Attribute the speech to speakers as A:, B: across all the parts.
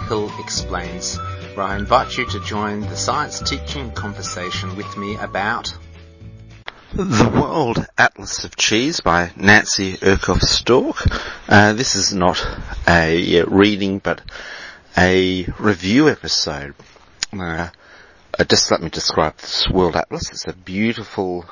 A: Hill Explains, where I invite you to join the science teaching conversation with me about The World Atlas of Cheese by Nancy Urkoff-Stork. This is not a reading but a review episode. Just let me describe this World Atlas. It's a beautiful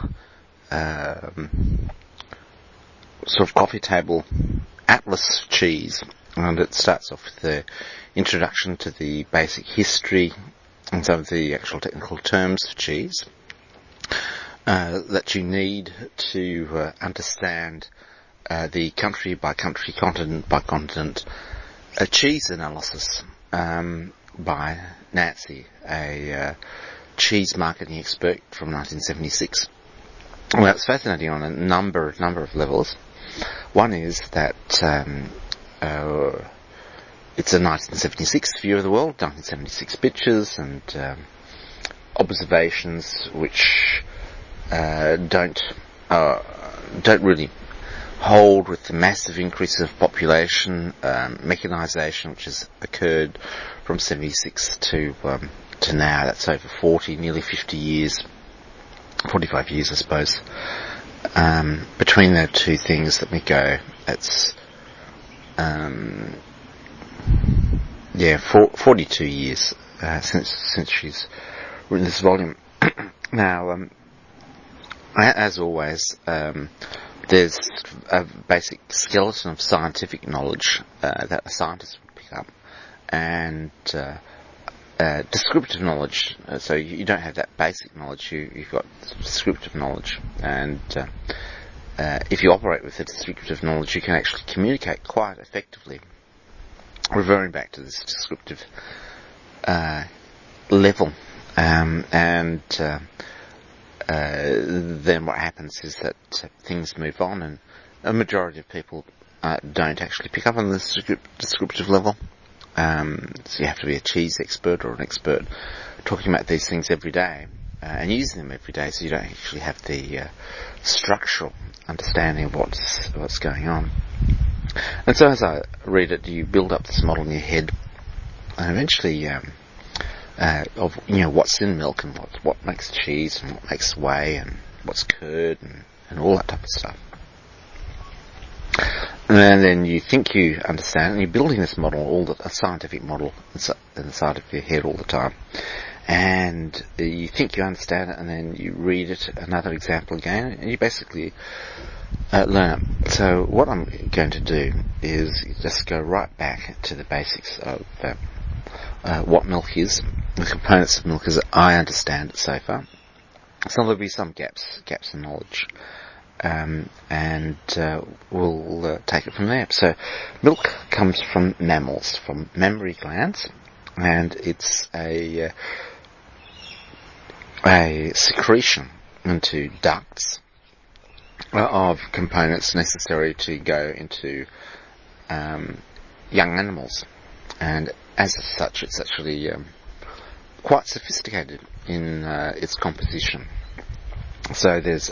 A: sort of coffee table atlas cheese, and it starts off with the introduction to the basic history and some of the actual technical terms for cheese that you need to understand the country by country, continent by continent cheese analysis by Nancy, a cheese marketing expert from 1976. Well, it's fascinating on a number of levels. One is that it's a 1976 view of the world, 1976 pictures and observations which don't really hold with the massive increase of population, mechanisation which has occurred from 76 to now. That's over 40, nearly 50 years, 45 years I suppose. Between the two things that we go, it's 42 years since she's written this volume. Now, as always, there's a basic skeleton of scientific knowledge that a scientist would pick up, and descriptive knowledge. So you don't have that basic knowledge, you've got descriptive knowledge, and if you operate with the descriptive knowledge, you can actually communicate quite effectively, referring back to this descriptive level. Then what happens is that things move on, and a majority of people don't actually pick up on this descriptive level. So you have to be a cheese expert or an expert talking about these things every day and using them every day, so you don't actually have the structural understanding of what's going on. And so as I read it, you build up this model in your head, and eventually of what's in milk and what makes cheese and what makes whey and what's curd and all that type of stuff. And then you think you understand, and you're building this model, a scientific model inside of your head all the time. And you think you understand it, and then you read it, another example again, and you basically learn it. So what I'm going to do is just go right back to the basics of what milk is, the components of milk as I understand it so far. So there'll be some gaps in knowledge. And we'll take it from there. So milk comes from mammals, from mammary glands, and it's a secretion into ducts of components necessary to go into young animals. And as such, it's actually quite sophisticated in its composition. So there's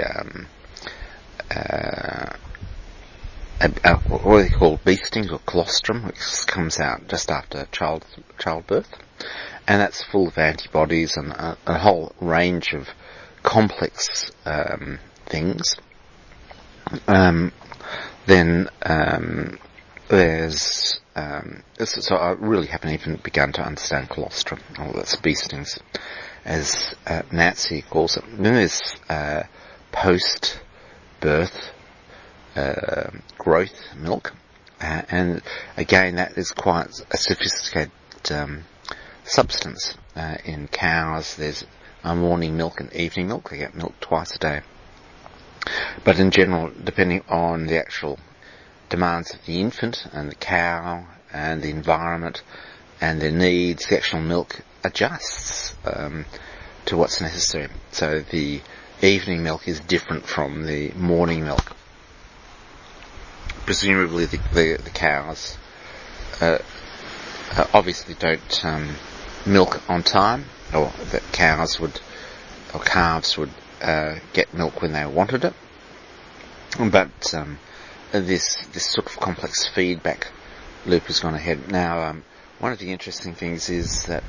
A: what they call beesting or colostrum, which comes out just after childbirth, and that's full of antibodies and a whole range of complex things. Then there's so I really haven't even begun to understand colostrum, or that's beestings, as Nancy calls it. Then there's post-birth growth milk, and again that is quite a sophisticated substance. In cows there's morning milk and evening milk. They get milk twice a day, but in general, depending on the actual demands of the infant and the cow and the environment and their needs, the actual milk adjusts to what's necessary. So the evening milk is different from the morning milk. Presumably the cows obviously don't milk on time, or that calves would get milk when they wanted it. But this sort of complex feedback loop has gone ahead. Now, one of the interesting things is that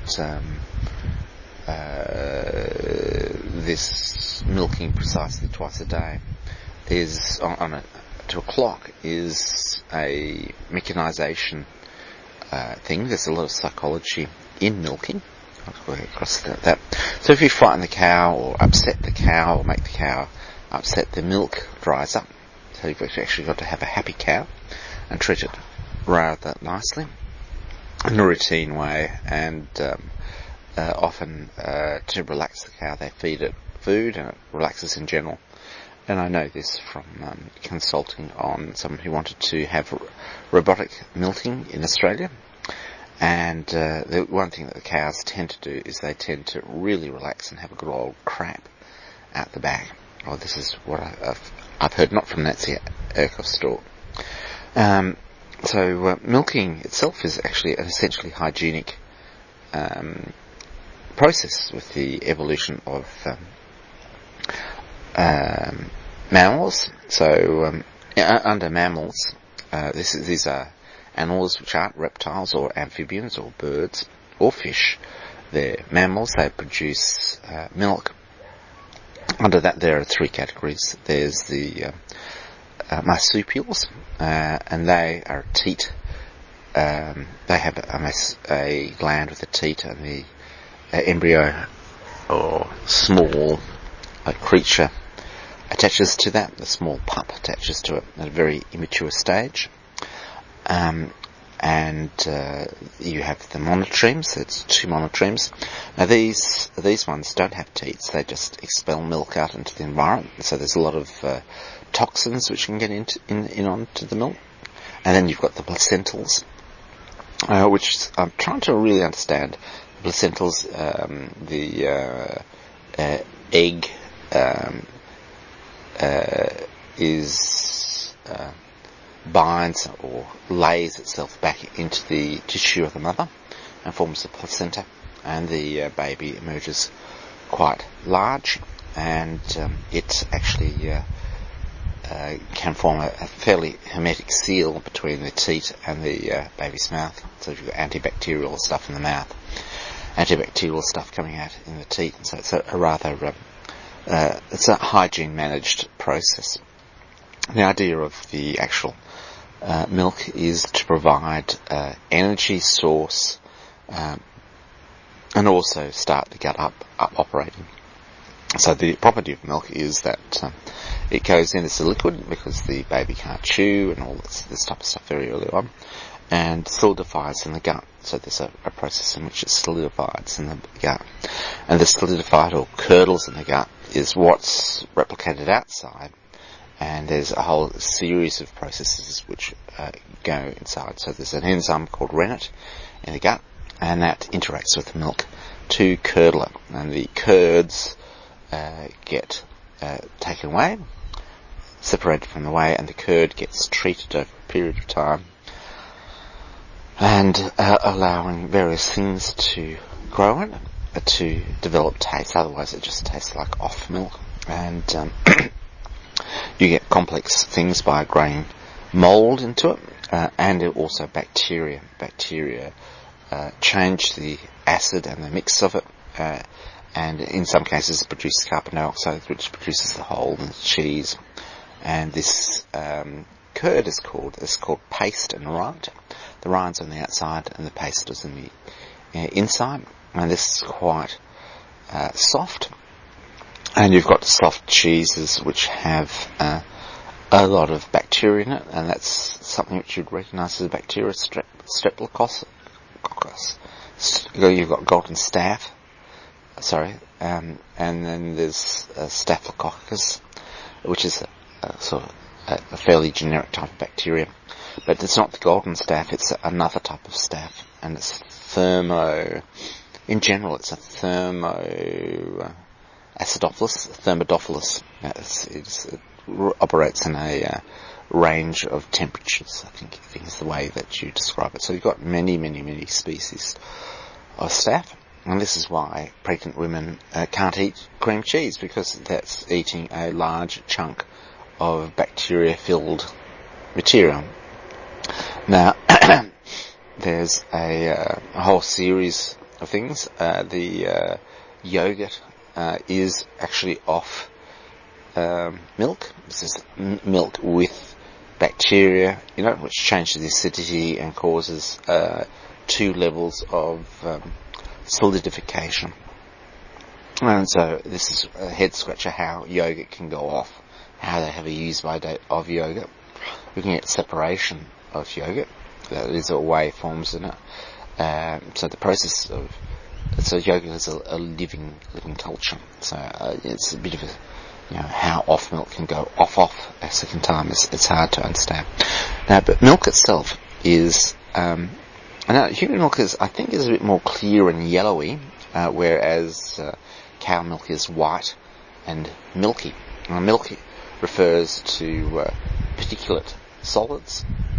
A: this milking precisely twice a day is on a 2 o'clock is a mechanisation thing. There's a lot of psychology in milking. I'll go across that. So if you frighten the cow or upset the cow or make the cow upset, the milk dries up. So you've actually got to have a happy cow and treat it rather nicely in a routine way, and often to relax the cow they feed it food and it relaxes in general. And I know this from consulting on someone who wanted to have robotic milking in Australia. And the one thing that the cows tend to do is they tend to really relax and have a good old crap out the back. Oh, this is what I've heard, not from Nancy Erkoff's talk. So milking itself is actually an essentially hygienic process with the evolution of mammals. So under mammals, these are animals which aren't reptiles or amphibians or birds or fish. They're mammals. They produce milk. Under that there are 3 categories. There's the marsupials, and they are teat. They have a gland with a teat, and the embryo or small creature attaches to that. The small pup attaches to it at a very immature stage. And you have the monotremes. It's 2 monotremes. Now these ones don't have teats. They just expel milk out into the environment. So there's a lot of toxins which can get in onto the milk. And then you've got the placentals, which I'm trying to really understand. The placentals, the egg binds or lays itself back into the tissue of the mother and forms the placenta, and the baby emerges quite large, and it actually can form a fairly hermetic seal between the teat and the baby's mouth. So you've got antibacterial stuff in the mouth, antibacterial stuff coming out in the teat, and so it's a rather it's a hygiene managed process. The idea of the actual milk is to provide energy source and also start the gut up operating. So the property of milk is that it goes in as a liquid because the baby can't chew and all this type of stuff very early on, and solidifies in the gut. So there's a process in which it solidifies in the gut, and the solidified or curdles in the gut is what's replicated outside. And there's a whole series of processes which go inside. So there's an enzyme called rennet in the gut, and that interacts with the milk to curdle it. And the curds get taken away, separated from the whey, and the curd gets treated over a period of time, and allowing various things to grow in it, to develop taste. Otherwise it just tastes like off milk. And you get complex things by growing mould into it, and also bacteria. Bacteria change the acid and the mix of it, and in some cases produce carbon dioxide, which produces the whole cheese. And this curd is called paste and rind. The rind's on the outside and the paste is in the inside, and this is quite soft. And you've got soft cheeses which have a lot of bacteria in it, and that's something which you'd recognise as a bacteria, Streptococcus. You've got golden staph, and then there's Staphylococcus, which is a sort of a fairly generic type of bacteria. But it's not the golden staph, it's another type of staph, and it's in general it's a Acidophilus, Thermodophilus. It operates in a range of temperatures, I think is the way that you describe it. So you've got many, many, many species of staph, and this is why pregnant women can't eat cream cheese, because that's eating a large chunk of bacteria-filled material. Now, there's a whole series of things. The yogurt is actually off milk. This is milk with bacteria, which changes the acidity and causes 2 levels of solidification. And so this is a head scratcher how yogurt can go off, how they have a use-by date of yogurt. Looking at separation of yogurt, there's a whey forms in it. So the process of yogurt is a living culture. So it's a bit of how off milk can go off a second time. It's hard to understand. Now, but milk itself is now human milk is a bit more clear and yellowy, whereas cow milk is white and milky. Now, milky refers to particulate solids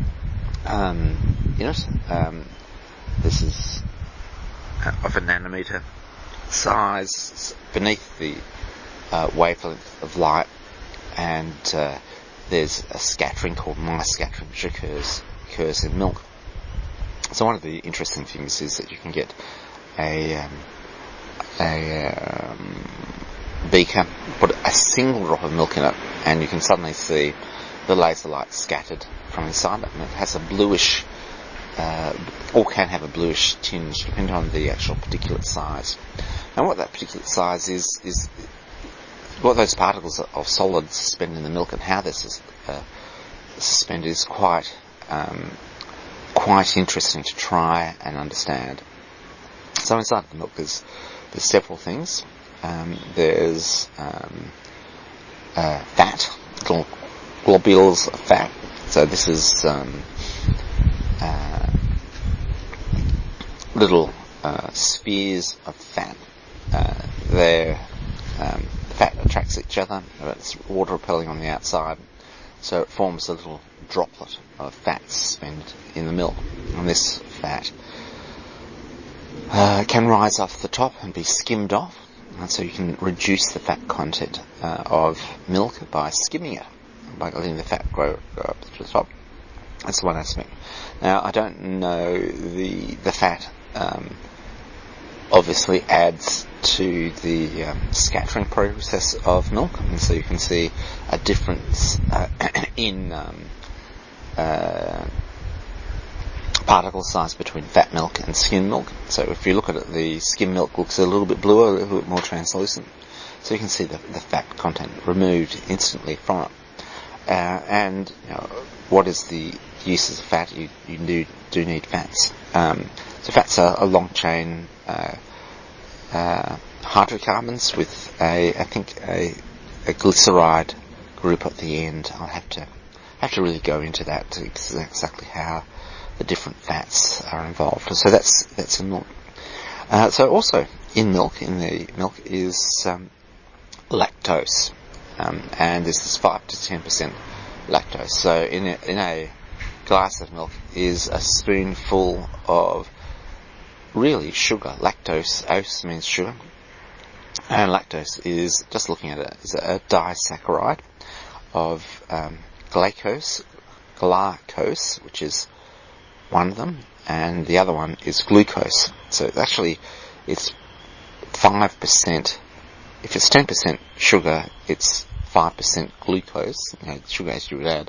A: in it. This is of a nanometer size beneath the wavelength of light, and there's a scattering called mice scattering which occurs in milk. So one of the interesting things is that you can get a beaker, put a single drop of milk in it, and you can suddenly see the laser light scattered from inside it, and it has a bluish, or can have a bluish tinge, depending on the actual particulate size. And what that particulate size is what those particles of solids suspend in the milk and how they're suspended is quite interesting to try and understand. So inside the milk there's several things. There's fat, little globules of fat. So this is little spheres of fat. Fat attracts each other. It's water repelling on the outside, so it forms a little droplet of fat suspended in the milk. And this fat can rise off the top and be skimmed off, and so you can reduce the fat content of milk by skimming it, by letting the fat grow up to the top. That's one aspect. Now, I don't know the fat obviously adds to the scattering process of milk, and so you can see a difference in particle size between fat milk and skim milk. So if you look at it, the skim milk looks a little bit bluer, a little bit more translucent. So you can see the fat content removed instantly from it. And what is the uses of fat? You do need fats. So fats are a long chain hydrocarbons with a glyceride group at the end. I'll have to really go into that to exactly how the different fats are involved. So that's in milk. So also in the milk is lactose, and this is 5 to 10% lactose. So in a glass of milk is a spoonful of really sugar. Lactose, ose means sugar, and lactose is, just looking at it, is a disaccharide of glucose, which is one of them, and the other one is glucose. So actually it's 5%. If it's 10% sugar, it's 5% glucose, sugar as you would add.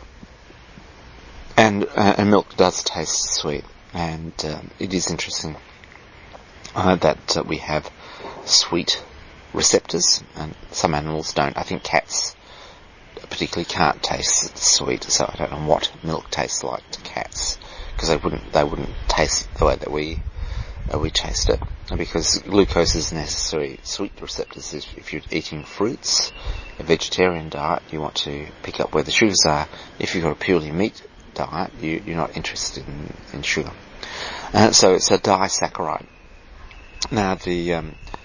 A: And milk does taste sweet, and it is interesting that we have sweet receptors, and some animals don't. I think cats particularly can't taste sweet, so I don't know what milk tastes like to cats, because they wouldn't taste the way that we taste it, because glucose is necessary. Sweet receptors, if you're eating fruits, a vegetarian diet, you want to pick up where the sugars are. If you've got a purely meat diet, you're not interested in sugar. So it's a disaccharide. Now the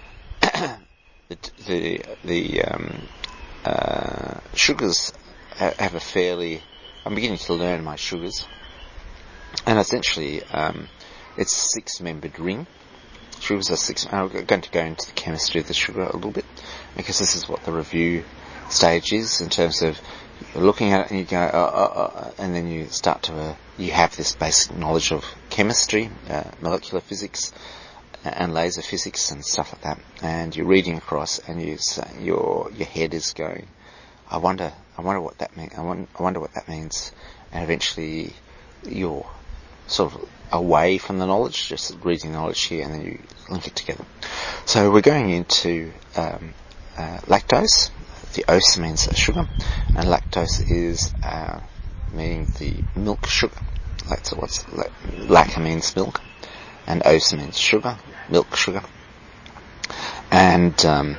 A: sugars have a fairly... I'm beginning to learn my sugars, and essentially it's a 6-membered ring. Sugars are 6. I'm going to go into the chemistry of the sugar a little bit, because this is what the review stage is, in terms of you're looking at it and you go, and then you start to, you have this basic knowledge of chemistry, molecular physics, and laser physics and stuff like that, and you're reading across, and you say, your head is going, I wonder what that means. I wonder what that means, and eventually you're sort of away from the knowledge, just reading knowledge here, and then you link it together. So we're going into lactose. The ose means sugar, and lactose is meaning the milk sugar. That's what's lacca means milk, and ose means sugar, milk sugar, and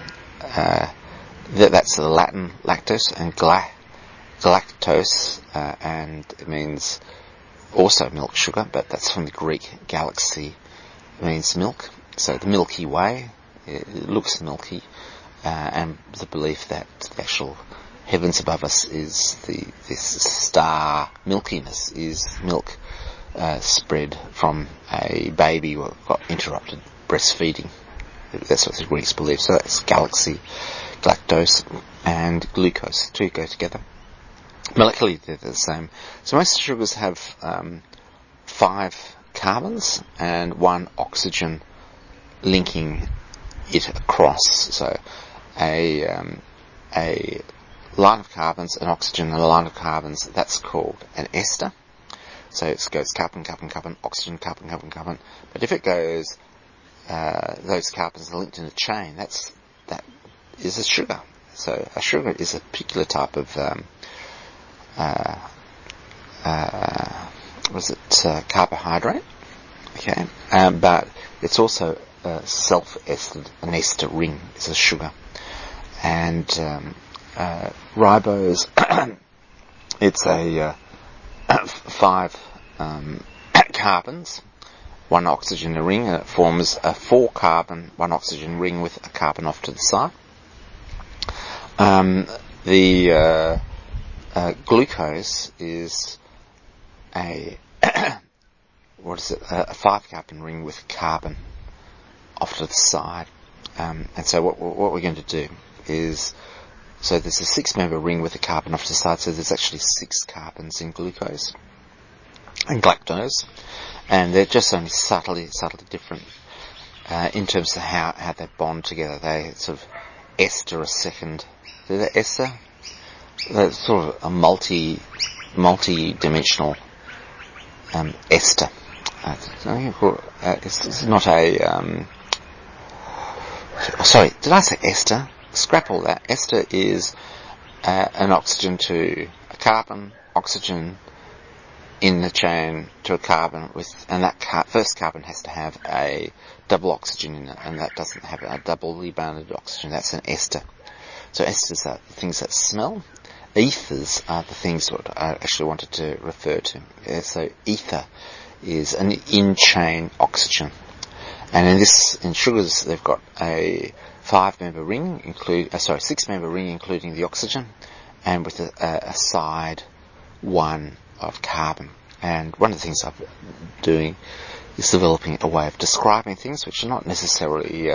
A: that's the Latin lactose, and galactose, and it means also milk sugar, but that's from the Greek galaxy, means milk. So the Milky Way, it looks milky, and the belief that the actual heavens above us is this star milkiness is milk spread from a baby who got interrupted breastfeeding. That's what the Greeks believe. So that's galaxy, galactose, and glucose. Two go together. Molecularly, they're the same. So most sugars have 5 carbons and 1 oxygen linking it across. So a line of carbons, an oxygen, and a line of carbons, that's called an ester. So it goes carbon, carbon, carbon, oxygen, carbon, carbon, carbon. But if it goes, those carbons are linked in a chain, that is a sugar. So a sugar is a particular type of carbohydrate, okay, but it's also self-estered. An ester ring is a sugar, and ribose, it's a 5 carbons, 1 oxygen ring, and it forms a 4-carbon, 1 oxygen ring with a carbon off to the side. The glucose is a a 5-carbon ring with carbon off to the side. And so what we're going to do is, so there's a 6-member ring with a carbon off to the side, so there's actually 6 carbons in glucose and galactose, and they're just only subtly different in terms of how they bond together. They sort of ester a second. Do they ester? That's sort of a multi-dimensional ester. It's not a. Sorry, did I say ester? Scrap all that. Ester is an oxygen to a carbon, oxygen in the chain to a carbon and that first carbon has to have a double oxygen in it, and that doesn't have a doubly bounded oxygen. That's an ester. So esters are the things that smell. Ethers are the things that I actually wanted to refer to. So ether is an in-chain oxygen. And in sugars, they've got a 5-member ring, 6-member ring including the oxygen, and with a side 1 of carbon. And one of the things I'm doing is developing a way of describing things which are not necessarily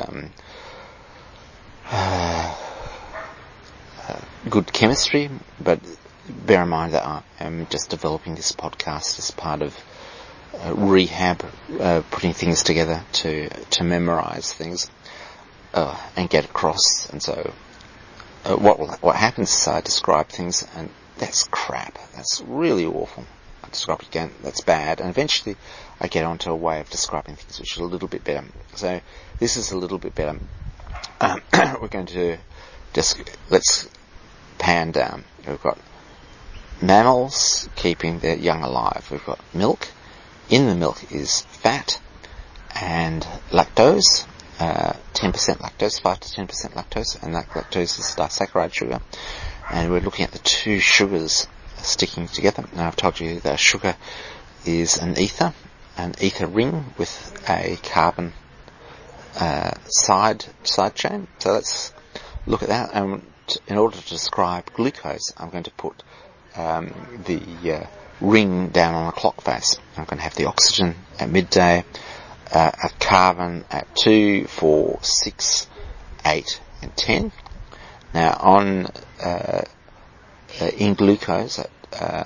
A: good chemistry, but bear in mind that I am just developing this podcast as part of rehab, putting things together to memorize things and get across. And so what happens is I describe things, and that's crap. That's really awful. I describe it again, that's bad. And eventually I get onto a way of describing things which are a little bit better. So this is a little bit better. We're going to let's pan down. We've got mammals keeping their young alive. We've got milk. In the milk is fat and lactose, 10% lactose, 5 to 10% lactose, and that lactose is disaccharide sugar. And we're looking at the 2 sugars sticking together. Now I've told you that sugar is an ether ring with a carbon side chain. So let's look at that. And in order to describe glucose, I'm going to put the ring down on a clock face. I'm going to have the oxygen at midday, a carbon at 2, 4, 6, 8, and 10. Now on in glucose at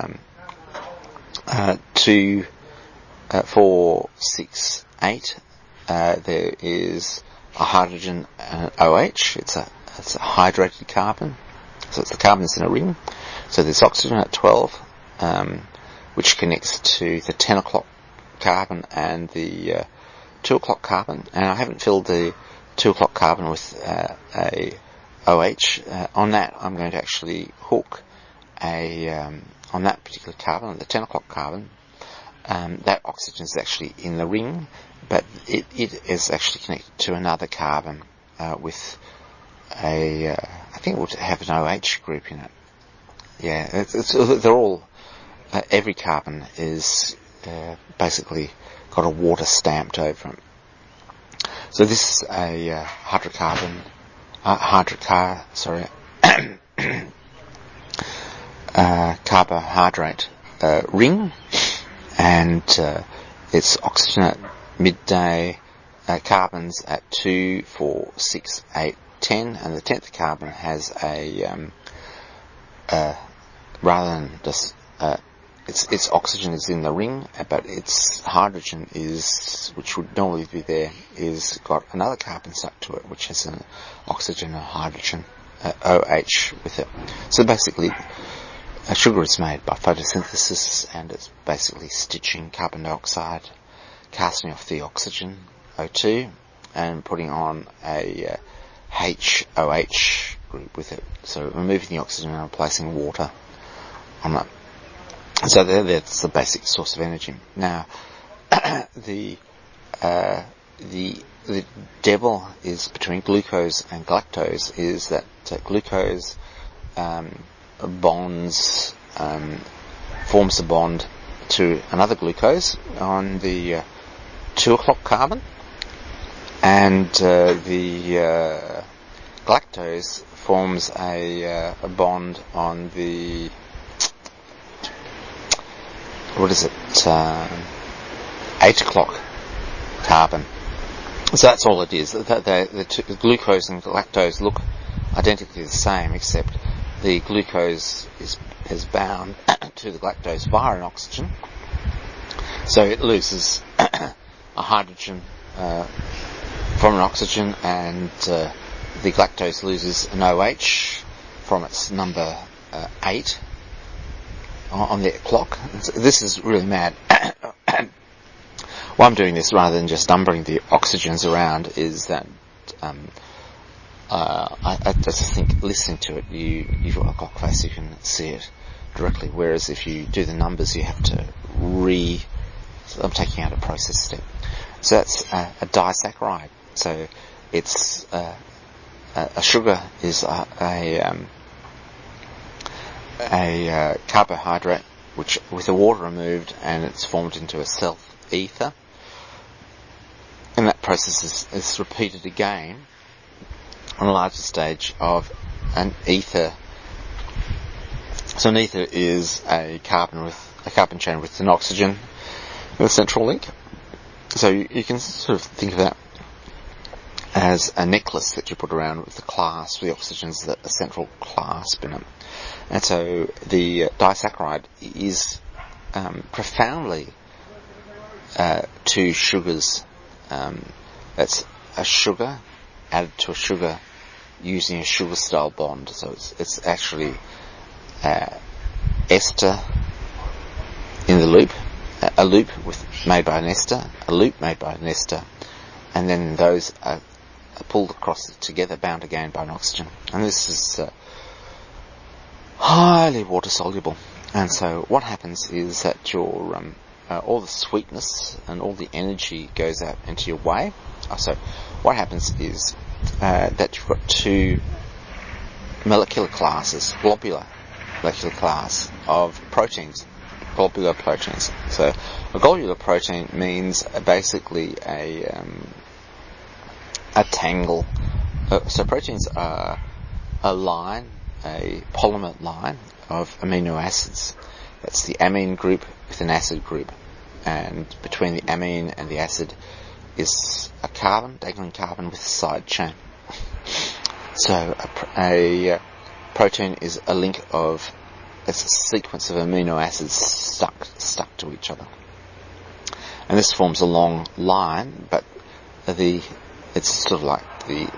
A: 2, 4, 6, 8. There is a hydrogen OH. It's a hydrated carbon. So it's the carbon that's in a ring. So there's oxygen at 12, which connects to the 10 o'clock carbon and the 2 o'clock carbon. And I haven't filled the 2 o'clock carbon with a OH. On that, I'm going to actually hook on that particular carbon, the 10 o'clock carbon. That oxygen is actually in the ring, but it is actually connected to another carbon with I think it would have an OH group in it. Yeah, they're all, every carbon is basically got a water stamped over it. So this is a carbohydrate ring, and it's oxygen at midday, carbons at 2, 4, 6, 8, 10, and the 10th carbon has a rather than just its oxygen is in the ring, but its hydrogen which would normally be there, is got another carbon stuck to it, which has an oxygen and hydrogen OH with it. So basically, sugar is made by photosynthesis, and it's basically stitching carbon dioxide, casting off the oxygen, O2, and putting on a HOH group with it. So removing the oxygen and replacing water on that. So that's the basic source of energy. Now, the devil is between glucose and galactose is that glucose forms a bond to another glucose on the 2 o'clock carbon, and the galactose forms a bond on the 8 o'clock carbon. So that's all it is. The glucose and galactose look identically the same, except the glucose is bound to the galactose via an oxygen, so it loses a hydrogen from an oxygen, and the galactose loses an OH from its number 8 on the clock. This is really mad. Why I'm doing this rather than just numbering the oxygens around is that I just think listening to it, you've got a clock face, you can see it directly, whereas if you do the numbers, you have to I'm taking out a process step. So that's a disaccharide. So it's a sugar is a carbohydrate which with the water removed, and it's formed into a self-ether. And that process is repeated again on a larger stage of an ether. So an ether is a carbon chain with an oxygen and a central link. So you can sort of think of that as a necklace that you put around with the clasp, the oxygens that a central clasp in it. And so the disaccharide is profoundly two sugars. It's a sugar added to a sugar using a sugar style bond. So it's actually ester in the loop, a loop made by an ester, a loop made by an ester, and then those are pulled across together, bound again by an oxygen. And this is highly water soluble. And so what happens is that your all the sweetness and all the energy goes out into your wave. So what happens is that you've got two molecular classes, globular molecular class of proteins, globular proteins. So a globular protein means basically a tangle. So proteins are a line, a polymer line of amino acids. That's the amine group with an acid group, and between the amine and the acid is a carbon, dangling carbon with a side chain. So a protein is a link of it's a sequence of amino acids stuck to each other, and this forms a long line. But it's sort of like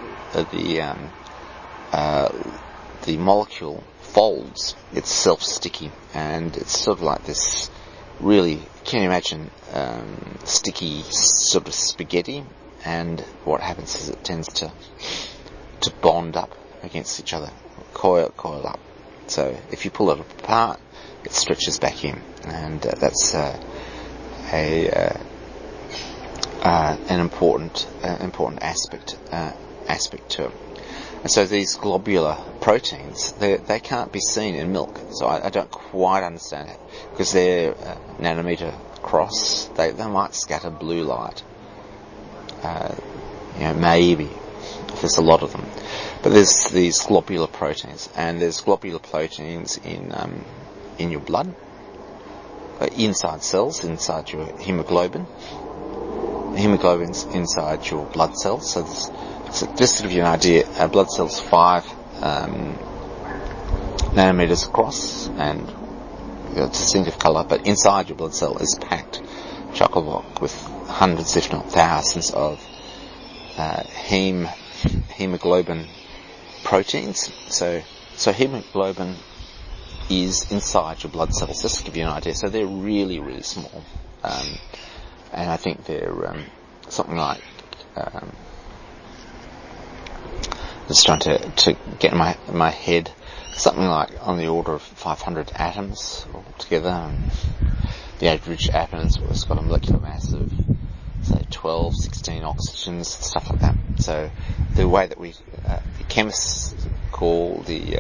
A: the molecule folds. It's self-sticky, and it's sort of like this. Really, can you imagine sticky sort of spaghetti? And what happens is it tends to bond up against each other, coil up. So if you pull it apart, it stretches back in, and that's an important aspect to it. And so these globular proteins, they can't be seen in milk. So I don't quite understand it, because they're nanometer across. They might scatter blue light. Maybe if there's a lot of them. But there's these globular proteins, and there's globular proteins in your blood, inside cells, inside your hemoglobin. Hemoglobin's inside your blood cells. So just to give you an idea, our blood cells 5 nanometers across and distinctive colour, but inside your blood cell is packed chock-a-block with hundreds, if not thousands, of hemoglobin proteins. So hemoglobin is inside your blood cells, just to give you an idea. So they're really, really small, and I think they're something like. Just trying to get in my head, something like on the order of 500 atoms altogether. And the average atom has got a molecular mass of, say, 12, 16 oxygens, stuff like that. So the way that the chemists call the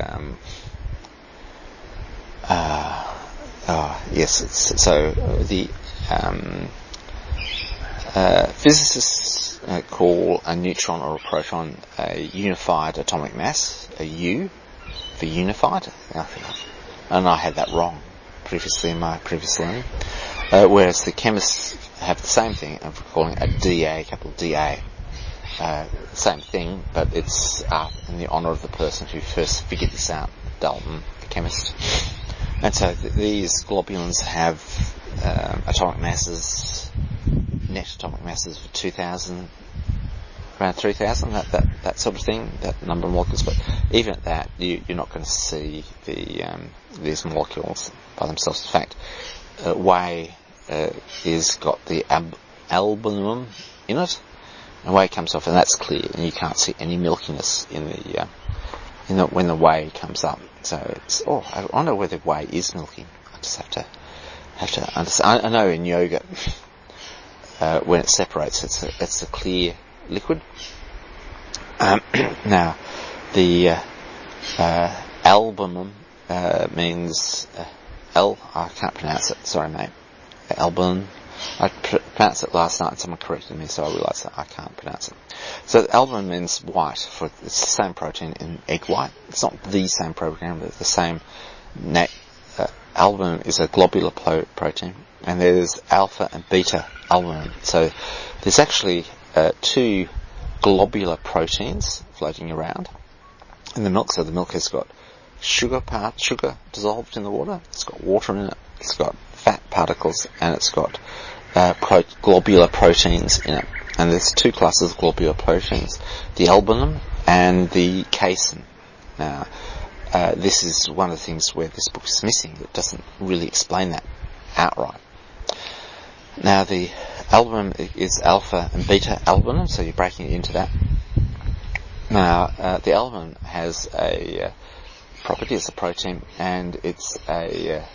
A: physicists call a neutron or a proton a unified atomic mass, a U for unified. And I had that wrong previously in my previous learning. Whereas the chemists have the same thing of calling it a DA, capital DA. Same thing, but it's in the honour of the person who first figured this out, Dalton, the chemist. And so these globulins have atomic masses, net atomic masses for 2,000, around 3,000, that sort of thing, that number of molecules. But even at that, you're not going to see these molecules by themselves. In fact, whey is got the albumin in it, and whey comes off, and that's clear, and you can't see any milkiness in when the whey comes up. So it's I wonder whether whey is milky. I just have to understand. I know in yogurt, when it separates, it's a clear liquid. Now, the albumin means I can't pronounce it. Sorry, mate. Albumin. I pronounced it last night, and someone corrected me, so I realised that I can't pronounce it. So albumin means white. It's the same protein in egg white. It's not the same protein, but the same. Albumin is a globular protein, and there's alpha and beta albumin. So there's actually 2 globular proteins floating around in the milk. So the milk has got sugar dissolved in the water. It's got water in it. It's got fat particles, and it's got globular proteins in it. And there's 2 classes of globular proteins: the albumin and the casein. Now, this is one of the things where this book is missing. It doesn't really explain that outright. Now, the albumin is alpha and beta albumin, so you're breaking it into that. Now, the albumin has a property. It's a protein, and it's an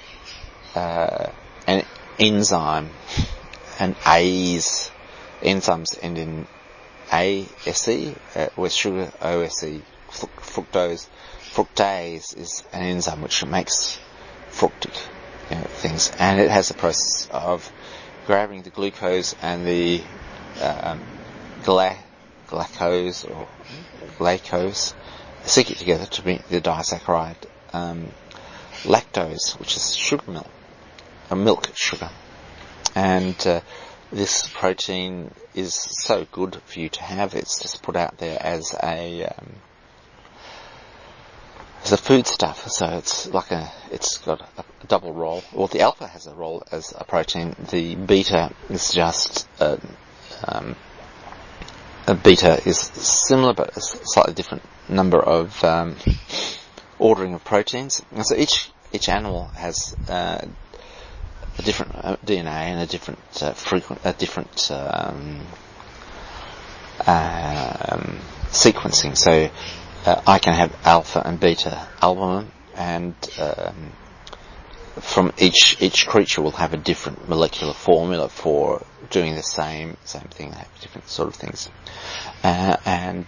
A: enzyme. And enzymes end in ASE, with sugar, OSE, fructose. Fructase is an enzyme which makes fructic things, and it has the process of grabbing the glucose and the glucose, stick it together to make the disaccharide lactose, which is sugar milk sugar. And this protein is so good for you to have. It's just put out there as a a foodstuff, so it's got a double role. Well, the alpha has a role as a protein. The beta is just a beta is similar, but a slightly different number of ordering of proteins. And so each animal has a different DNA and a different sequencing. So I can have alpha and beta albumin, and from each creature will have a different molecular formula for doing the same thing. They have different sort of things, and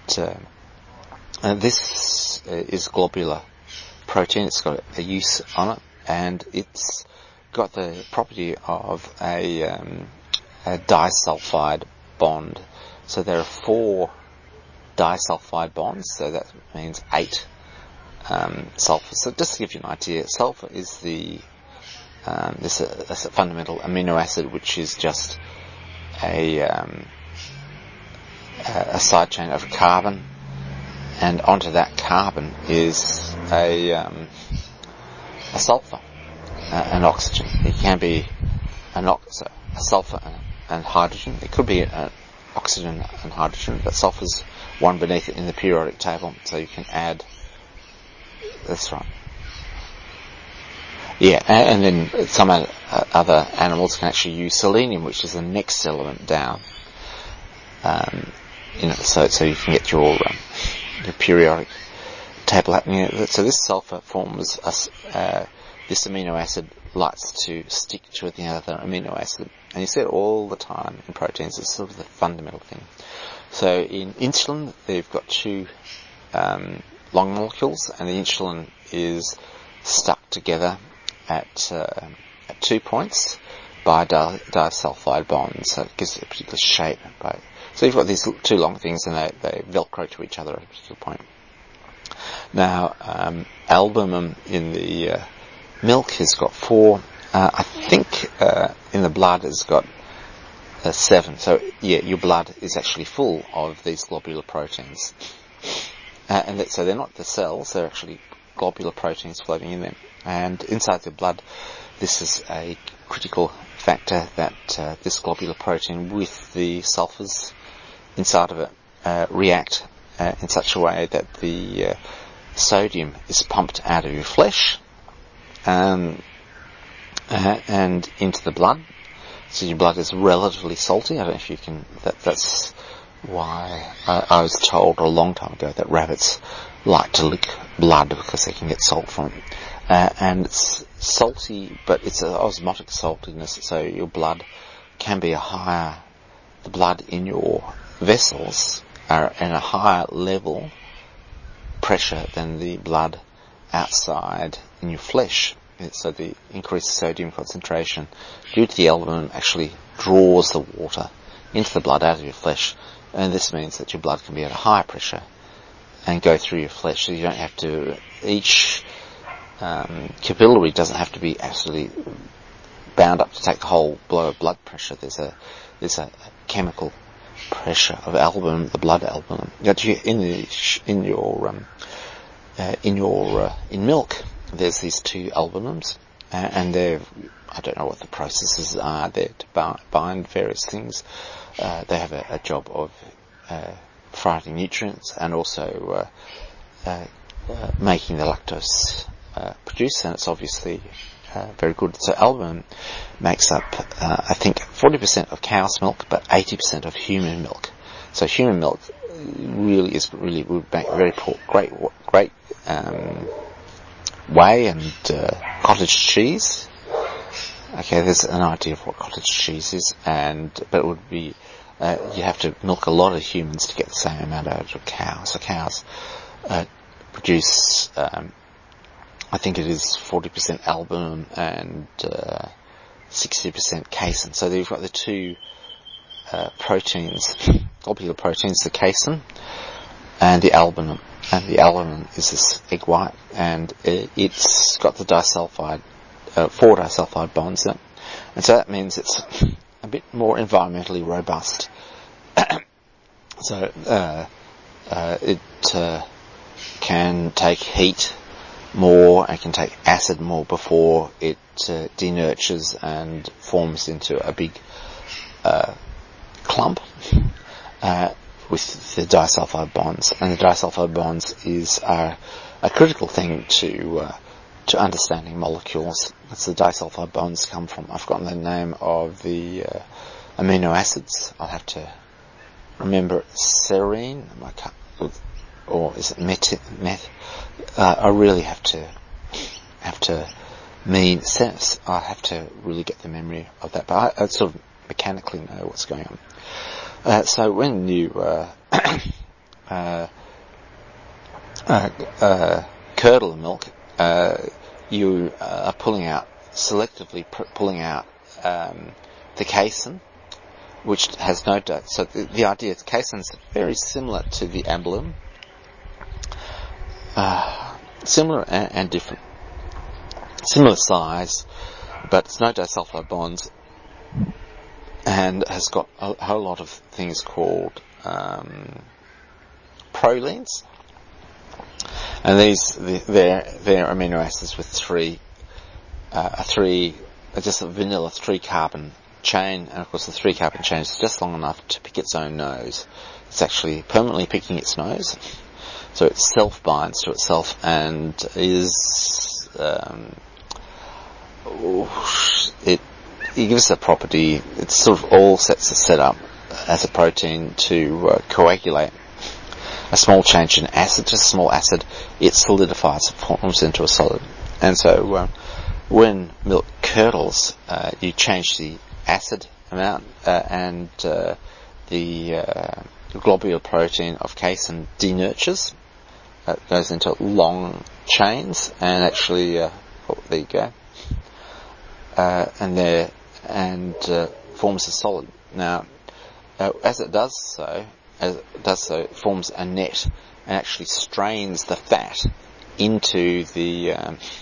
A: this is globular protein. It's got a use on it, and it's got the property of a disulfide bond. So there are 4 disulfide bonds, so that means 8 sulfur. So just to give you an idea, sulfur is this a fundamental amino acid, which is just a side chain of carbon, and onto that carbon is a sulfur, an oxygen. It can be a sulfur and hydrogen. It could be an oxygen and hydrogen, but sulfur's one beneath it in the periodic table, so you can add. That's right. Yeah, and then some other animals can actually use selenium, which is the next element down. So you can get your periodic table happening. So this sulfur forms this amino acid likes to stick to the other amino acid, and you see it all the time in proteins. It's sort of the fundamental thing. So in insulin, they've got 2 long molecules, and the insulin is stuck together at 2 points by disulfide bonds, so it gives it a particular shape. So you've got these 2 long things, and they velcro to each other at a particular point. Now, albumin in the milk has got 4. I think in the blood has got 7. So yeah, your blood is actually full of these globular proteins, so they're not the cells; they're actually globular proteins floating in them. And inside the blood, this is a critical factor that this globular protein with the sulfurs inside of it react in such a way that the sodium is pumped out of your flesh and into the blood. So your blood is relatively salty. I don't know if you can. That's why I was told a long time ago that rabbits like to lick blood because they can get salt from it. And it's salty, but it's an osmotic saltiness, so your blood can be the blood in your vessels are in a higher level pressure than the blood outside in your flesh. So the increased sodium concentration due to the albumin actually draws the water into the blood out of your flesh, and this means that your blood can be at a higher pressure and go through your flesh, so you don't have to, each capillary doesn't have to be absolutely bound up to take the whole blow of blood pressure. There's a chemical pressure of albumin, the blood albumin. In milk, there's these 2 albumins, and I don't know what the processes are there to bind various things. They have a job of providing nutrients and also making the lactose produce, and it's obviously very good. So albumin makes up, I think, 40% of cow's milk, but 80% of human milk. So human milk would make a very great whey and cottage cheese. Okay, there's an idea of what cottage cheese is, but it would be you have to milk a lot of humans to get the same amount out of cows. So cows produce, I think it is 40% albumin and 60% casein. So you've got the 2 proteins, globular proteins, the casein and the albumin. And the albumin is this egg white, and it's got the 4 disulfide bonds in it. And so that means it's a bit more environmentally robust. So it can take heat more and can take acid more before it denurtures and forms into a big clump with the disulfide bonds. And the disulfide bonds is a critical thing to understanding molecules. That's the disulfide bonds come from. I've forgotten the name of the amino acids. I'll have to remember it. Serine, or is it meth? I really have to sense. I have to really get the memory of that, but I sort of mechanically know what's going on. So when you curdle the milk, you are selectively pulling out the casein, which has no dose. So the idea is casein is very similar to the amylin, similar and different, similar size, but it's no disulfide bonds, and has got a whole lot of things called prolines, and they're amino acids with just a vanilla 3-carbon chain, and of course the 3-carbon chain is just long enough to pick its own nose. It's actually permanently picking its nose, so it self-binds to itself and it gives a property. It's sort of all sets are set up as a protein to coagulate. A small change in acid, just a small acid, it solidifies, it forms into a solid. And so when milk curdles, you change the acid amount, and the globular protein of casein denurtures. It goes into long chains, and actually, there you go, and forms a solid. Now, as it does so, it forms a net and actually strains the fat into the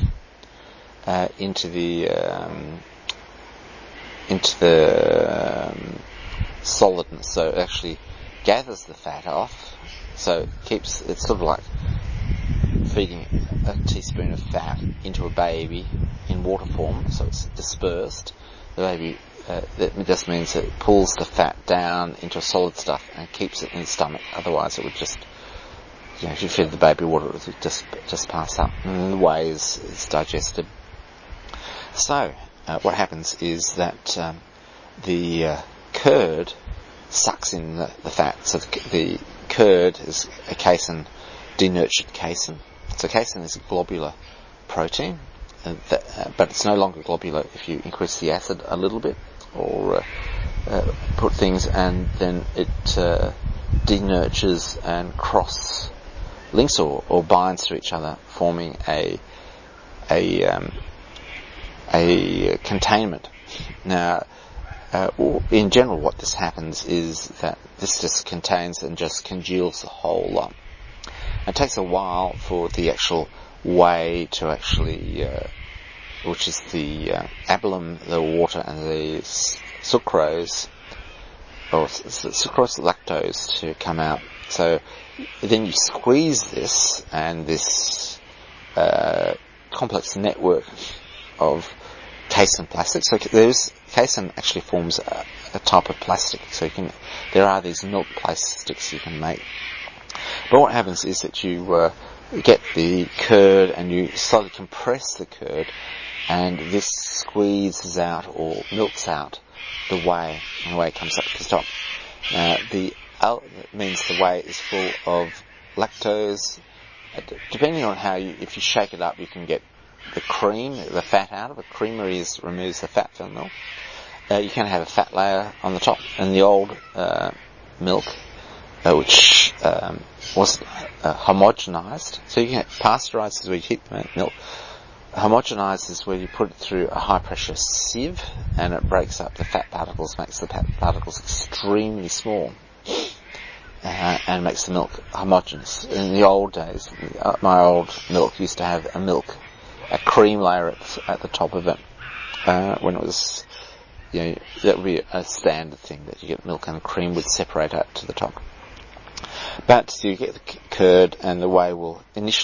A: solidness. So it actually gathers the fat off. So it's sort of like feeding a teaspoon of fat into a baby in water form, so it's dispersed. The baby, that just means it pulls the fat down into solid stuff and keeps it in the stomach. Otherwise it would just, if you feed the baby water, it would just pass up. And the way is digested. So, what happens is that the curd sucks in the fat. So the curd is a casein, denurtured casein. So casein is a globular protein, but it's no longer globular if you increase the acid a little bit, or put things, and then it denurtures and cross-links or binds to each other, forming a containment. Now, in general, what this happens is that this just contains and just congeals the whole lot. It takes a while for the actual whey to actually, which is the albumin, the water, and the sucrose, or sucrose lactose, to come out. So then you squeeze this, and this complex network of casein plastic. So casein actually forms a type of plastic. So there are these milk plastics you can make. But what happens is that you get the curd and you slowly compress the curd, and this squeezes out or milks out the whey, and the whey comes up to the top. That means the whey is full of lactose. Depending on if you shake it up, you can get the cream, the fat out of it. Creamery removes the fat from the milk. You can have a fat layer on the top, and the old milk, which was homogenized. So you can pasteurize is where you heat the milk. Homogenized is where you put it through a high pressure sieve, and it breaks up the fat particles, makes the fat particles extremely small, and makes the milk homogeneous. In the old days, my old milk used to have a cream layer at the top of it, when it was, that would be a standard thing, that you get milk and cream would separate out to the top. But you get the curd, and the whey will initially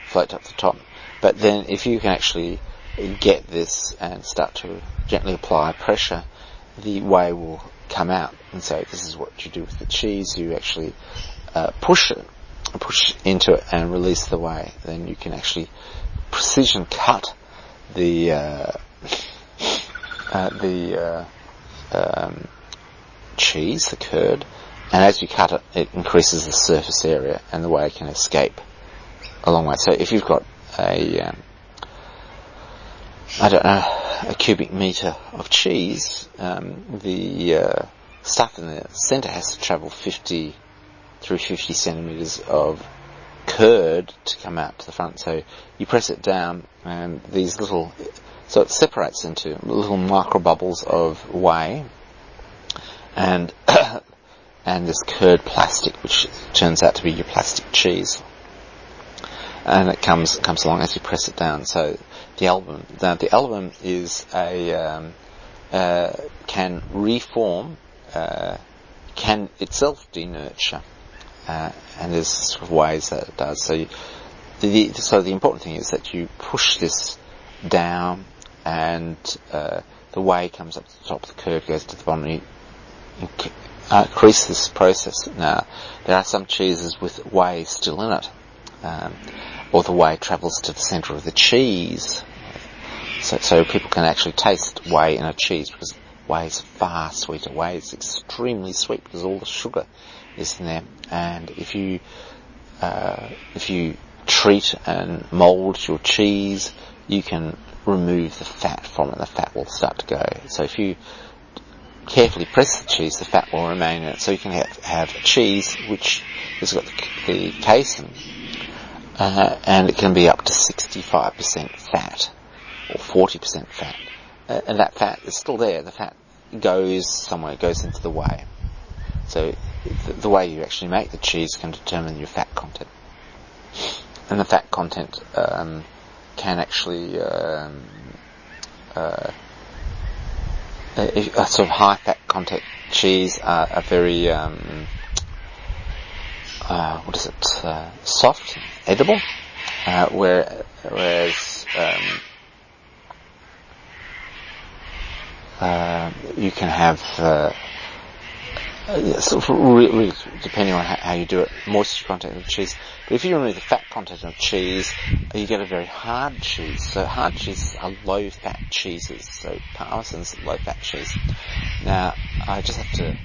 A: float up the top. But then if you can actually get this and start to gently apply pressure, the whey will come out. And so this is what you do with the cheese. You actually push into it and release the whey. Then you can actually precision cut the cheese, the curd, and as you cut it, it increases the surface area and the whey can escape a long way. So if you've got a cubic metre of cheese, the stuff in the centre has to travel 50 centimetres of curd to come out to the front. So you press it down and so it separates into little micro bubbles of whey and this curd plastic, which turns out to be your plastic cheese. And it comes along as you press it down. So the album is can reform, can itself denurture, and there's sort of ways that it does. So the important thing is that you push this down, and the whey comes up to the top, the curd goes to the bottom. You increase this process. Now, there are some cheeses with whey still in it, or the whey travels to the centre of the cheese, so people can actually taste whey in a cheese, because whey is far sweeter. Whey is extremely sweet because all the sugar is in there, and if you treat and mould your cheese, you can remove the fat from it. The fat will start to go. So if you carefully press the cheese, the fat will remain in it. So you can have cheese which has got the casein, and it can be up to 65% fat or 40% fat, and that fat is still there. The fat goes somewhere, it goes into the whey. So the way you actually make the cheese can determine your fat content, and the fat content can actually a sort of high fat content cheese are very soft, edible, whereas you can have sort of really depending on how you do it, moisture content of cheese. But if you remove the fat content of cheese, you get a very hard cheese. So hard cheeses are low fat cheeses. So Parmesan's low fat cheese. Now I just have to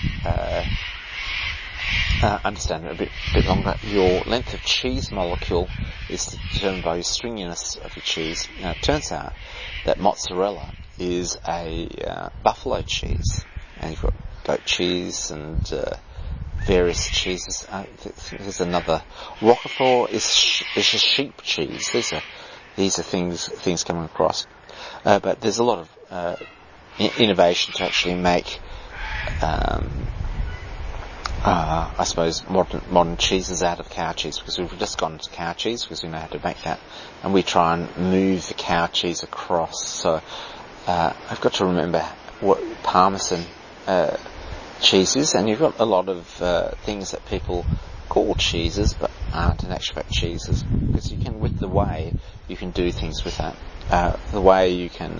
A: understand it a bit longer. Your length of cheese molecule is determined by your stringiness of your cheese. Now it turns out that mozzarella is a buffalo cheese, and you've got goat cheese and various cheeses. There's another. Roquefort is a sheep cheese. These are things coming across, but there's a lot of innovation to actually make I suppose modern cheeses out of cow cheese, because we've just gone to cow cheese because we know how to make that, and we try and move the cow cheese across. So I've got to remember what Parmesan cheese is, and you've got a lot of things that people call cheeses but aren't in actual fact cheeses, because you can, with the whey, you can do things with that. The whey you can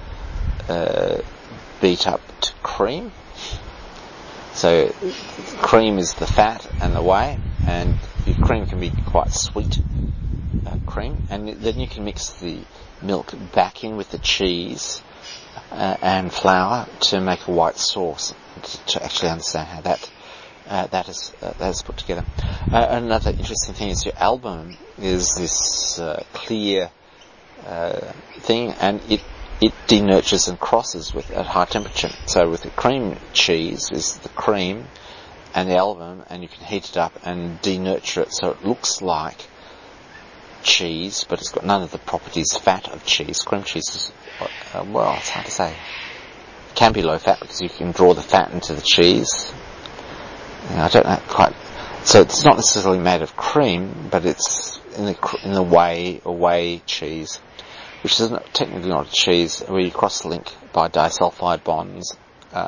A: beat up to cream. So cream is the fat and the whey, and your cream can be quite sweet cream, and then you can mix the milk back in with the cheese and flour to make a white sauce, to actually understand how that is put together. Another interesting thing is your albumin is this clear thing, and it denatures and crosses at high temperature. So with the cream cheese is the cream and the albumin, and you can heat it up and denurture it so it looks like cheese, but it's got none of the properties fat of cheese. Cream cheese is, it's hard to say. It can be low fat because you can draw the fat into the cheese. I don't know quite. So it's not necessarily made of cream, but it's in the whey cheese, which is technically not a cheese, where you cross the link by disulfide bonds,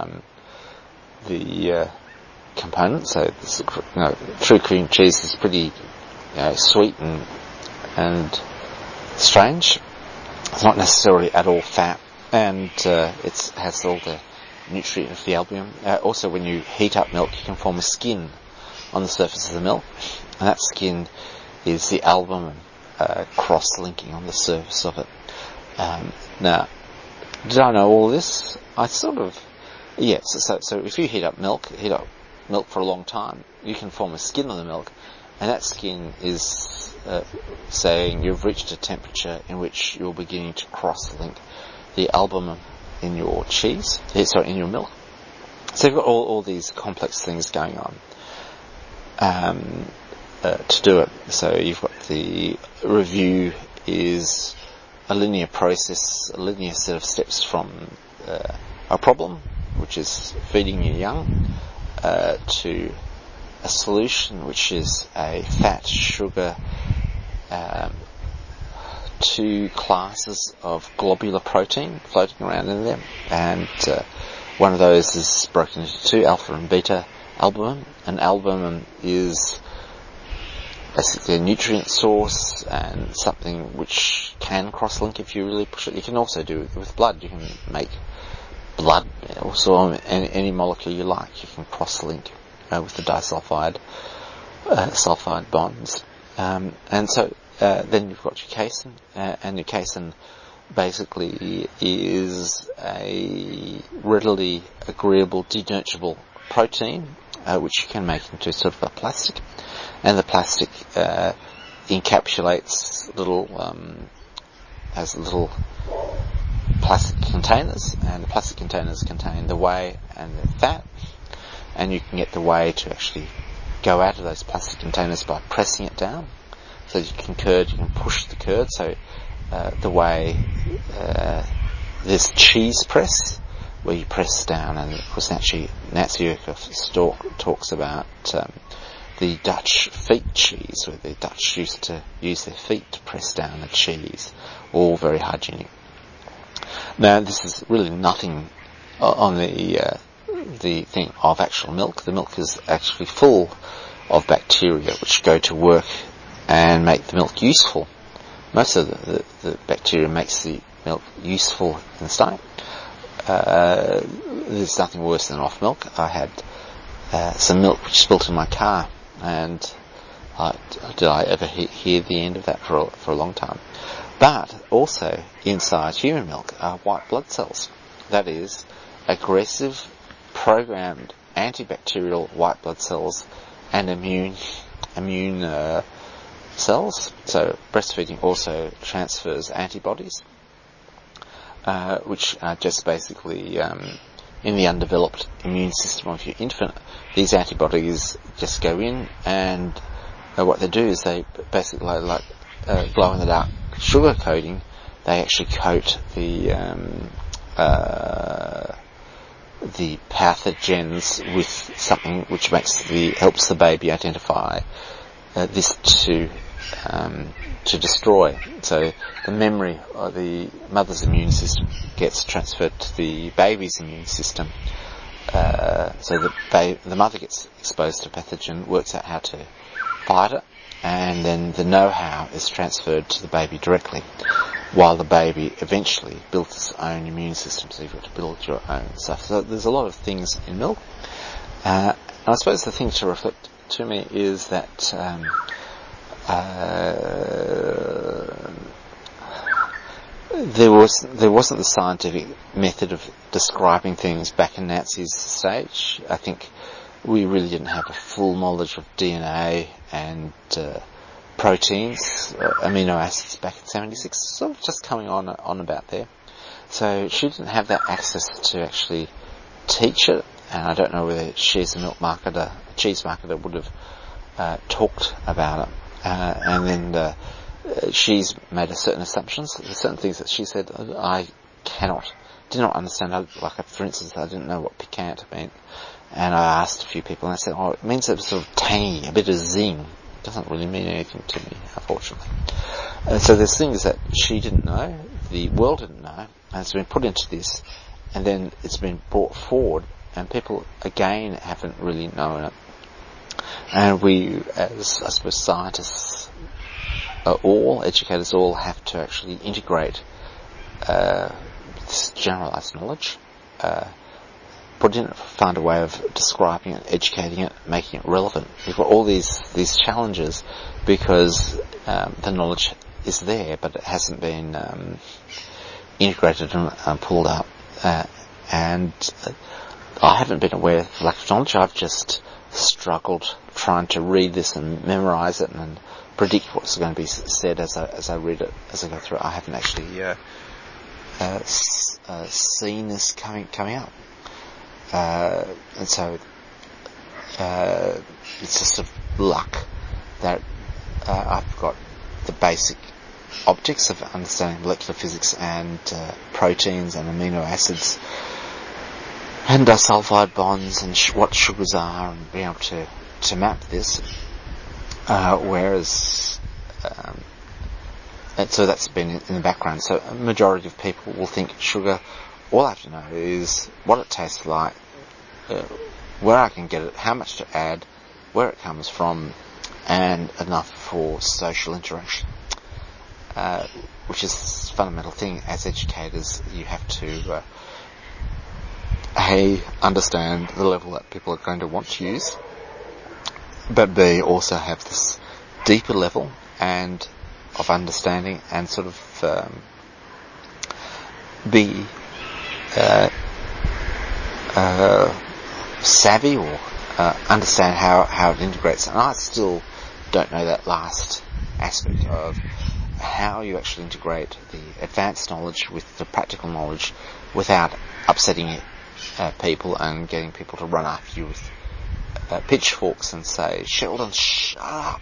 A: the components. So this, true cream cheese is pretty, sweet and and strange. It's not necessarily at all fat, and it has all the nutrient of the albumin. Also, when you heat up milk, you can form a skin on the surface of the milk, and that skin is the albumin cross-linking on the surface of it. Now, did I know all this? I sort of, yes. So if you heat up milk for a long time, you can form a skin on the milk, and that skin is saying you've reached a temperature in which you're beginning to cross-link the albumin in your cheese, in your milk. So you've got all these complex things going on to do it. So you've got the review is a linear process, a linear set of steps from a problem, which is feeding your young, to a solution, which is a fat, sugar, two classes of globular protein floating around in there, and one of those is broken into two, alpha and beta albumin, and albumin is basically a nutrient source and something which can cross-link if you really push it. You can also do it with blood. You can make blood, also any molecule you like, you can cross-link with the disulfide sulfide bonds. And so then you've got your casein, and your casein basically is a readily agreeable, denatureable protein, which you can make into sort of a plastic. And the plastic encapsulates has little plastic containers, and the plastic containers contain the whey and the fat, and you can get the whey to actually go out of those plastic containers by pressing it down. So you can push the curd, so the whey, there's cheese press, where you press down, and of course Nancy Urkoff talks about the Dutch feet cheese, where the Dutch used to use their feet to press down the cheese, all very hygienic. Now, this is really nothing on the thing of actual milk. The milk is actually full of bacteria which go to work and make the milk useful. Most of the bacteria makes the milk useful in the stomach. There's nothing worse than off milk. I had some milk which spilt in my car, and did I ever hear the end of that for a long time. But also inside human milk are white blood cells. That is, aggressive, programmed antibacterial white blood cells and immune cells. So breastfeeding also transfers antibodies, which are just basically in the undeveloped immune system of your infant. These antibodies just go in, and what they do is they basically like glow in the dark sugar coating. They actually coat the pathogens with something which helps the baby identify this to destroy. So the memory of the mother's immune system gets transferred to the baby's immune system. So the mother gets exposed to pathogen, works out how to fight it, and then the know-how is transferred to the baby directly, while the baby eventually builds its own immune system. So you've got to build your own stuff. So there's a lot of things in milk. And I suppose the thing to reflect to me is that there wasn't the scientific method of describing things back in Nancy's stage. I think we really didn't have a full knowledge of DNA and proteins, amino acids back in 76, sort of just coming on about there. So she didn't have that access to actually teach it, and I don't know whether she as a cheese marketer would have talked about it. And then she's made certain assumptions. There's certain things that she said I did not understand. For instance, I didn't know what piquant meant, and I asked a few people, and they said, "Oh, it means a sort of tangy, a bit of zing." It doesn't really mean anything to me, unfortunately. So there's things that she didn't know, the world didn't know, and it's been put into this, and then it's been brought forward, and people again haven't really known it. And we, as I suppose scientists, all educators all have to actually integrate this generalised knowledge, find a way of describing it, educating it, making it relevant. We've got all these challenges because the knowledge is there, but it hasn't been integrated and pulled up. And I haven't been aware of lack of knowledge. I've just struggled trying to read this and memorise it and predict what's going to be said as I read it, as I go through it. I haven't actually seen this coming up. And so it's just sort of luck that I've got the basic objects of understanding molecular physics and proteins and amino acids and disulfide bonds and what sugars are, and being able to map this. Whereas and so that's been in the background. So a majority of people will think sugar, all I have to know is what it tastes like, where I can get it, how much to add, where it comes from, and enough for social interaction. Which is a fundamental thing. As educators, you have to A, understand the level that people are going to want to use, but B, also have this deeper level and of understanding and sort of be savvy or understand how it integrates. And I still don't know that last aspect of how you actually integrate the advanced knowledge with the practical knowledge without upsetting people and getting people to run after you with pitchforks and say, "Sheldon, shut up."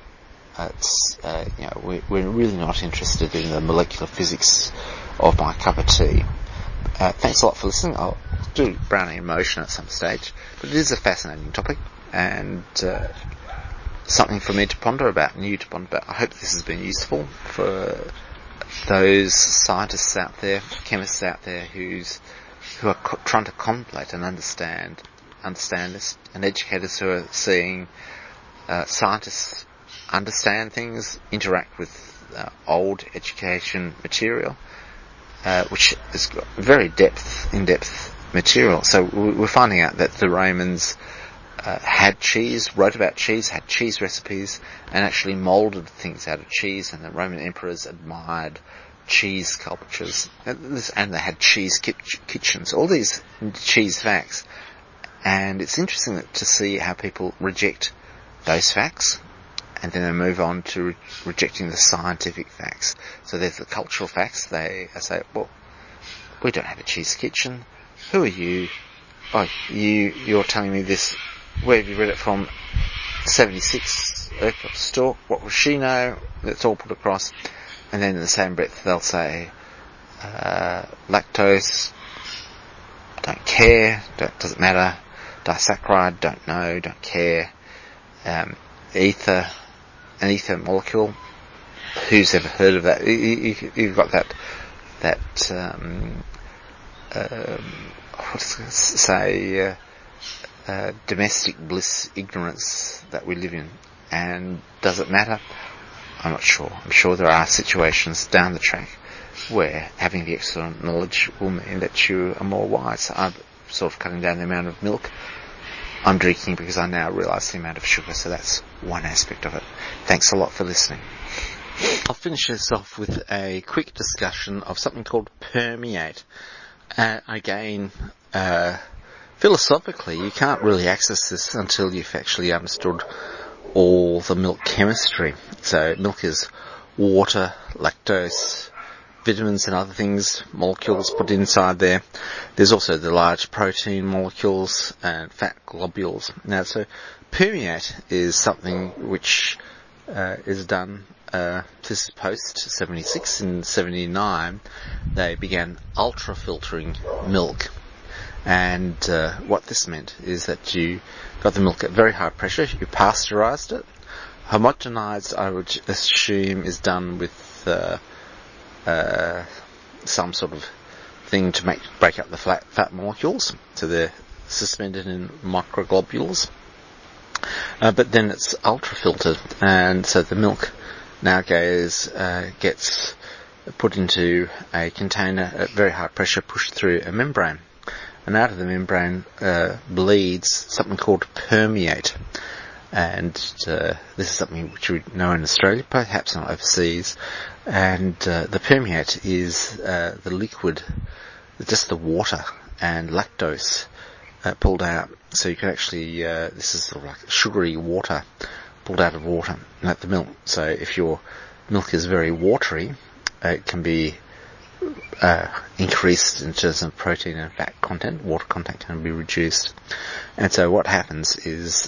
A: We're really not interested in the molecular physics of my cup of tea. Thanks a lot for listening. I'll do Brownian Motion at some stage, but it is a fascinating topic and something for me to ponder about, and you to ponder about. I hope this has been useful for those scientists out there, chemists out there who are trying to contemplate and understand this, and educators who are seeing scientists understand things, interact with old education material, which is very in-depth material. So we're finding out that the Romans had cheese, wrote about cheese, had cheese recipes, and actually moulded things out of cheese, and the Roman emperors admired cheese sculptures, and they had cheese kitchens, all these cheese facts. And it's interesting to see how people reject those facts, and then they move on to rejecting the scientific facts. So there's the cultural facts. They say, well, we don't have a cheese kitchen. Who are you? Oh, you're telling me this. Where have you read it from? 76, Urquhart Stork. What will she know? It's all put across. And then in the same breath, they'll say, lactose, don't care, doesn't matter. Disaccharide, don't know, don't care. Ether, an ether molecule. Who's ever heard of that? You've got that domestic bliss ignorance that we live in. And does it matter? I'm not sure. I'm sure there are situations down the track where having the extra knowledge will mean that you are more wise. I'm sort of cutting down the amount of milk I'm drinking because I now realise the amount of sugar, so that's one aspect of it. Thanks a lot for listening. I'll finish this off with a quick discussion of something called permeate. Again, philosophically, you can't really access this until you've actually understood all the milk chemistry. So milk is water, lactose, vitamins and other things, molecules put inside there. There's also the large protein molecules and fat globules. Now, so permeate is something which is done, this is post 76. In 79, they began ultra-filtering milk. And what this meant is that you got the milk at very high pressure, you pasteurised it. Homogenized, I would assume, is done with some sort of thing to break up the fat molecules, so they're suspended in microglobules. But then it's ultra-filtered, and so the milk now gets put into a container at very high pressure, pushed through a membrane. And out of the membrane bleeds something called permeate. And this is something which we know in Australia, perhaps not overseas. And the permeate is the liquid, just the water and lactose pulled out. So you can actually, this is sort of like sugary water pulled out of water, like the milk. So if your milk is very watery, it can be increased in terms of protein and fat content. Water content can be reduced. And so what happens is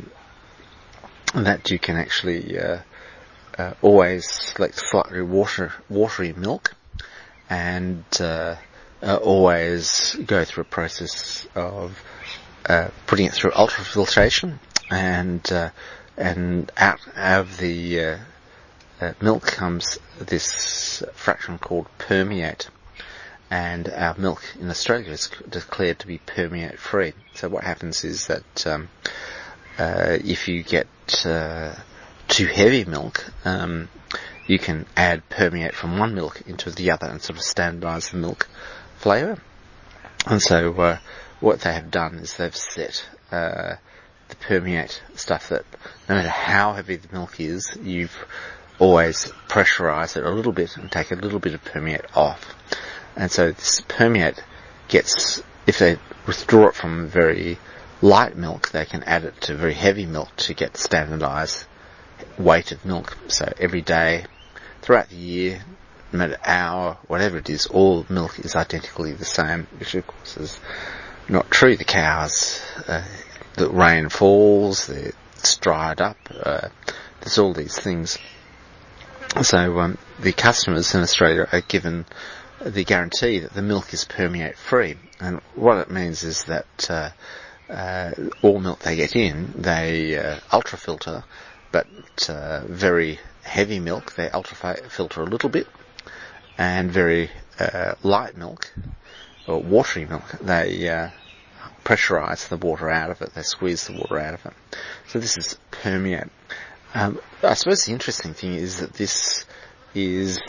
A: that you can actually always select slightly watery milk, and always go through a process of putting it through ultrafiltration, and out of the milk comes this fraction called permeate. And our milk in Australia is declared to be permeate free. So what happens is that if you get too heavy milk, you can add permeate from one milk into the other and sort of standardise the milk flavour. And so what they have done is they've set the permeate stuff that no matter how heavy the milk is, you've always pressurise it a little bit and take a little bit of permeate off. And so this permeate gets, if they withdraw it from very light milk, they can add it to very heavy milk to get standardised weight of milk. So every day, throughout the year, no matter hour, whatever it is, all milk is identically the same, which of course is not true. The cows, the rain falls, it's dried up, there's all these things. So the customers in Australia are given the guarantee that the milk is permeate free, and what it means is that all milk they get in, they ultrafilter, but very heavy milk they ultrafilter a little bit, and very light milk or watery milk they pressurise the water out of it, they squeeze the water out of it. So this is permeate. I suppose the interesting thing is that this is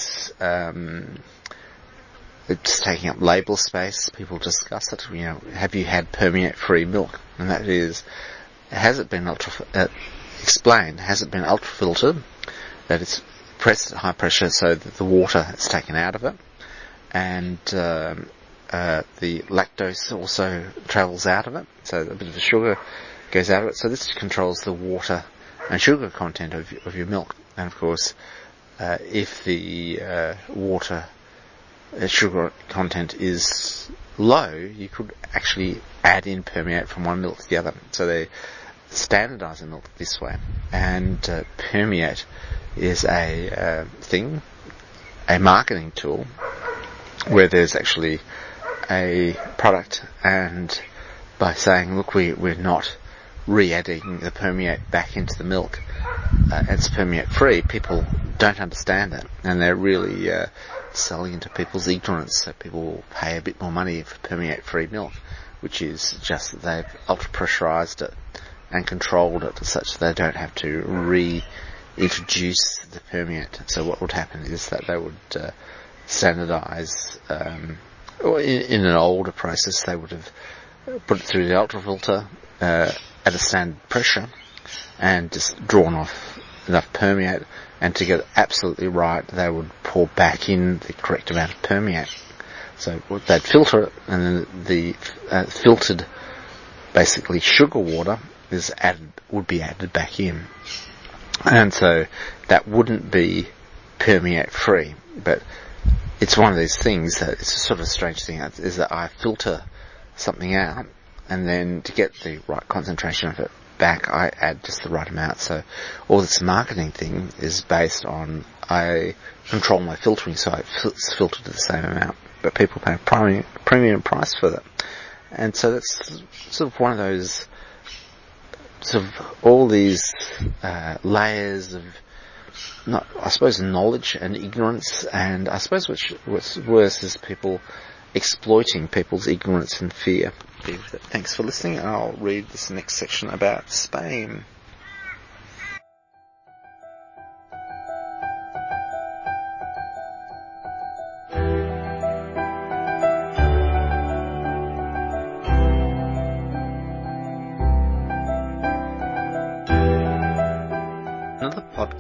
A: it's taking up label space. People discuss it. You know, have you had permeate-free milk? And that is, has it been explained? Has it been ultrafiltered? That it's pressed at high pressure so that the water is taken out of it, and the lactose also travels out of it. So a bit of the sugar goes out of it. So this controls the water and sugar content of your milk. And of course, if the water sugar content is low, you could actually add in permeate from one milk to the other. So they standardise the milk this way. And permeate is a thing, a marketing tool, where there's actually a product, and by saying, look, we're not re-adding the permeate back into the milk, it's permeate free, people don't understand that, and they're really selling into people's ignorance. So people will pay a bit more money for permeate free milk, which is just that they've ultra pressurised it and controlled it such that they don't have to reintroduce the permeate. So what would happen is that they would standardise, or in an older process they would have put it through the ultrafilter at a standard pressure and just drawn off enough permeate, and to get it absolutely right they would pour back in the correct amount of permeate. So they'd filter it, and then the filtered basically sugar water would be added back in, and so that wouldn't be permeate free. But it's one of these things that it's a sort of a strange thing, is that I filter something out, and then to get the right concentration of it back, I add just the right amount. So all this marketing thing is based on, I control my filtering, so it's filtered to the same amount, but people pay a premium price for that. And so that's sort of one of those, sort of all these layers of, I suppose, knowledge and ignorance, and I suppose what's worse is people exploiting people's ignorance and fear. Thanks for listening. I'll read this next section about Spain.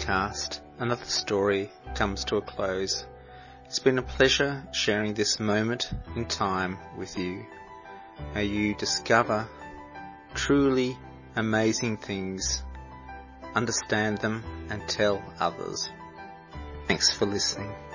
B: podcast, another story comes to a close. It's been a pleasure sharing this moment in time with you. May you discover truly amazing things, understand them and tell others. Thanks for listening.